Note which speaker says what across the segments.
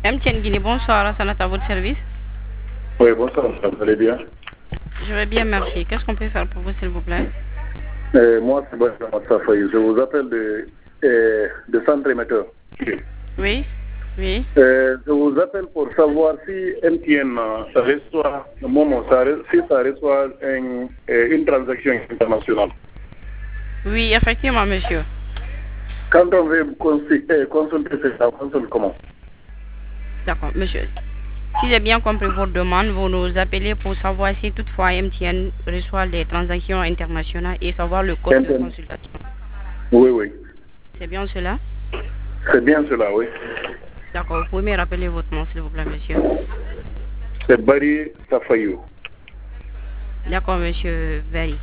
Speaker 1: MTN Guinée, bonsoir, Assanat, à votre service.
Speaker 2: Oui, bonsoir, vous allez bien?
Speaker 1: Je vais bien, merci. Qu'est-ce qu'on peut faire pour vous, s'il vous plaît?
Speaker 2: Moi, c'est Benjamin Safaï. Je vous appelle de centre émetteur.
Speaker 1: Oui, oui.
Speaker 2: Je vous appelle pour savoir si MTN ça reçoit, si ça reçoit une transaction internationale.
Speaker 1: Oui, effectivement, monsieur.
Speaker 2: Quand on veut consulter ça, on consulte comment?
Speaker 1: D'accord, monsieur. Si j'ai bien compris votre demande, vous nous appelez pour savoir si toutefois MTN reçoit les transactions internationales et savoir le code de consultation.
Speaker 2: Oui, oui.
Speaker 1: C'est bien cela?
Speaker 2: C'est bien cela, oui.
Speaker 1: D'accord, vous pouvez me rappeler votre nom, s'il vous plaît, monsieur?
Speaker 2: C'est Bari Safayou.
Speaker 1: D'accord, monsieur Bari.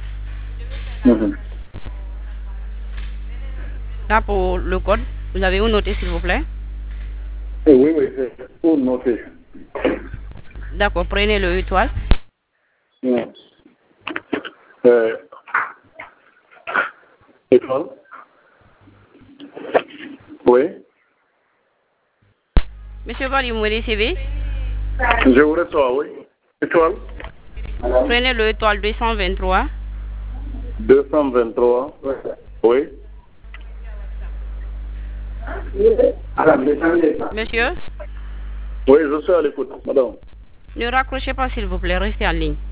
Speaker 1: Là, pour le code, vous avez où noter, s'il vous plaît?
Speaker 2: Oui, oui, c'est pour noter.
Speaker 1: D'accord, prenez le étoile.
Speaker 2: Étoile. Oui.
Speaker 1: Monsieur Bari, vous me recevez?
Speaker 2: Je vous reçois, oui. Étoile.
Speaker 1: Prenez le étoile 223.
Speaker 2: 223. Oui.
Speaker 1: Monsieur?
Speaker 2: Oui, je suis à l'écoute, madame.
Speaker 1: Ne raccrochez pas, s'il vous plaît, restez en ligne.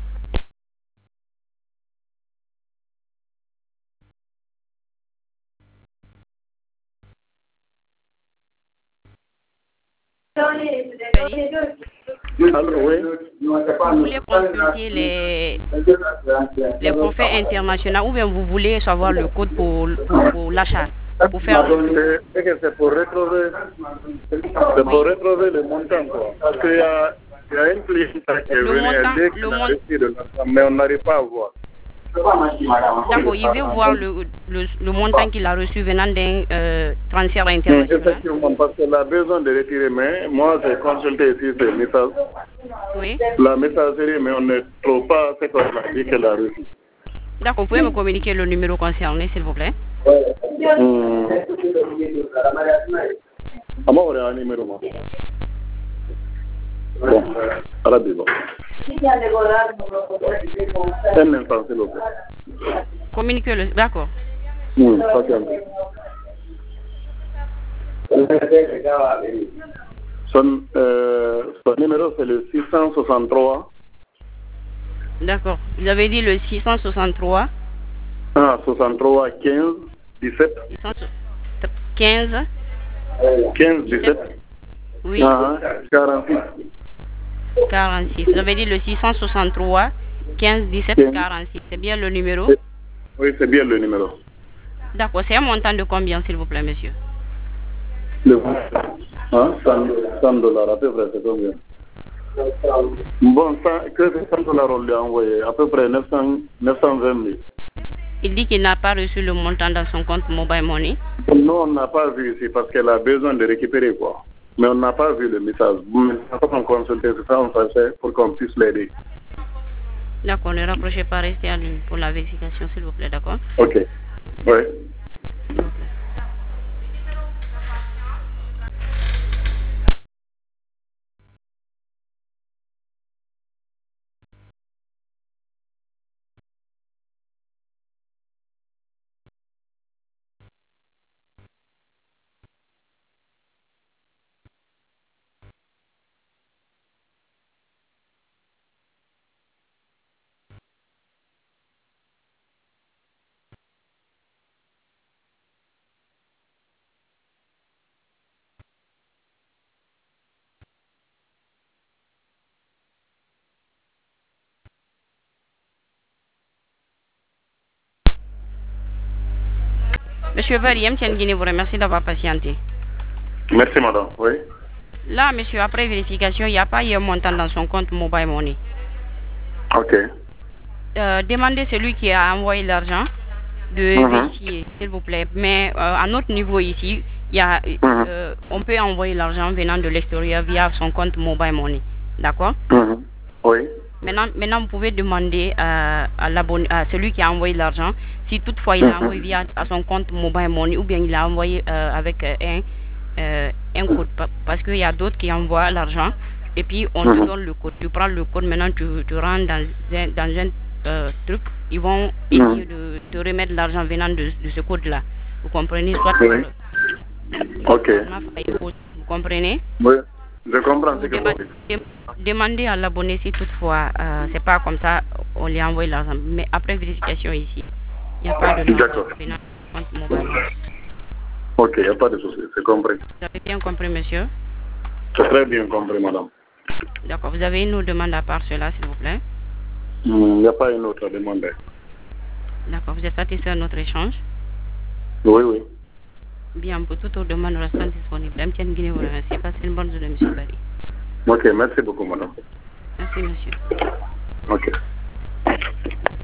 Speaker 2: Alors, oui.
Speaker 1: Vous voulez consulter les forfaits internationaux ou bien vous voulez savoir le code pour l'achat, pour faire
Speaker 2: C'est pour retrouver le montant, quoi. Parce qu'il y a une cliente qui est venue, elle dit qu'il a reçu de l'argent, mais on n'arrive pas à voir.
Speaker 1: D'accord, il veut voir le montant qu'il a reçu venant d'un transfert international.
Speaker 2: Effectivement, parce qu'elle a besoin de retirer, mais moi j'ai consulté ici ce message.
Speaker 1: Oui.
Speaker 2: La messagerie, mais on ne trouve pas ce qu'on a dit qu'elle a reçu.
Speaker 1: D'accord, vous pouvez me communiquer le numéro concerné, s'il vous plaît?
Speaker 2: Bon, à la maison. Un instant, s'il vous plaît.
Speaker 1: Communiquez-le, d'accord.
Speaker 2: Son numéro, c'est le 663.
Speaker 1: D'accord. Vous avez dit le 663.
Speaker 2: 63 15 17.
Speaker 1: 15.
Speaker 2: 15 17.
Speaker 1: Oui.
Speaker 2: 46.
Speaker 1: 46. Vous avez dit le 663 15 17 46. C'est bien le numéro?
Speaker 2: Oui, c'est bien le numéro.
Speaker 1: D'accord. C'est un montant de combien, s'il vous plaît, monsieur?
Speaker 2: 100 dollars, à peu près, c'est combien? Bon, que c'est 100 dollars, on lui a envoyé, à peu près 920 000.
Speaker 1: Il dit qu'il n'a pas reçu le montant dans son compte Mobile Money.
Speaker 2: Non, on n'a pas vu ici parce qu'elle a besoin de récupérer, quoi. Mais on n'a pas vu le message. Quand on consultait, c'est ça, on faisait pour qu'on puisse l'aider.
Speaker 1: D'accord, ne rapprochez pas, restez en ligne pour la vérification, s'il vous plaît, d'accord?
Speaker 2: Ok. Oui.
Speaker 1: Monsieur Bari, MTN Guinée vous remercie d'avoir patienté.
Speaker 2: Merci, madame. Oui.
Speaker 1: Là, monsieur, après vérification, il n'y a pas eu un montant dans son compte Mobile Money.
Speaker 2: Ok.
Speaker 1: Demandez celui qui a envoyé l'argent de vérifier, s'il vous plaît. Mais à notre niveau ici, on peut envoyer l'argent venant de l'extérieur via son compte Mobile Money. D'accord?
Speaker 2: Oui.
Speaker 1: Maintenant, vous pouvez demander à celui qui a envoyé l'argent si toutefois il a envoyé via son compte Mobile Money ou bien il a envoyé avec un code parce qu'il y a d'autres qui envoient l'argent et puis on te donne le code. Tu prends le code, maintenant tu rentres dans un truc. Ils vont essayer de te remettre l'argent venant de ce code-là. Vous comprenez? Soit
Speaker 2: ok.
Speaker 1: Vous comprenez?
Speaker 2: Oui, je comprends ce que vous dites.
Speaker 1: Demandez à l'abonné si toutefois c'est pas comme ça, on lui envoie l'argent. Mais après vérification ici, il n'y a pas de
Speaker 2: D'accord. Ok, il n'y a pas de souci, c'est compris.
Speaker 1: Vous avez bien compris, monsieur?
Speaker 2: C'est très bien compris, madame.
Speaker 1: D'accord. Vous avez une autre demande à part cela, s'il vous plaît?
Speaker 2: Il n'y a pas une autre demande.
Speaker 1: D'accord. Vous êtes satisfait de notre échange?
Speaker 2: Oui, oui.
Speaker 1: Bien, pour toute autre demande restante disponible. MTN Guinée vous remercie. Passez une bonne journée, monsieur Barry.
Speaker 2: Ok, merci beaucoup, madame.
Speaker 1: Merci, monsieur.
Speaker 2: Ok.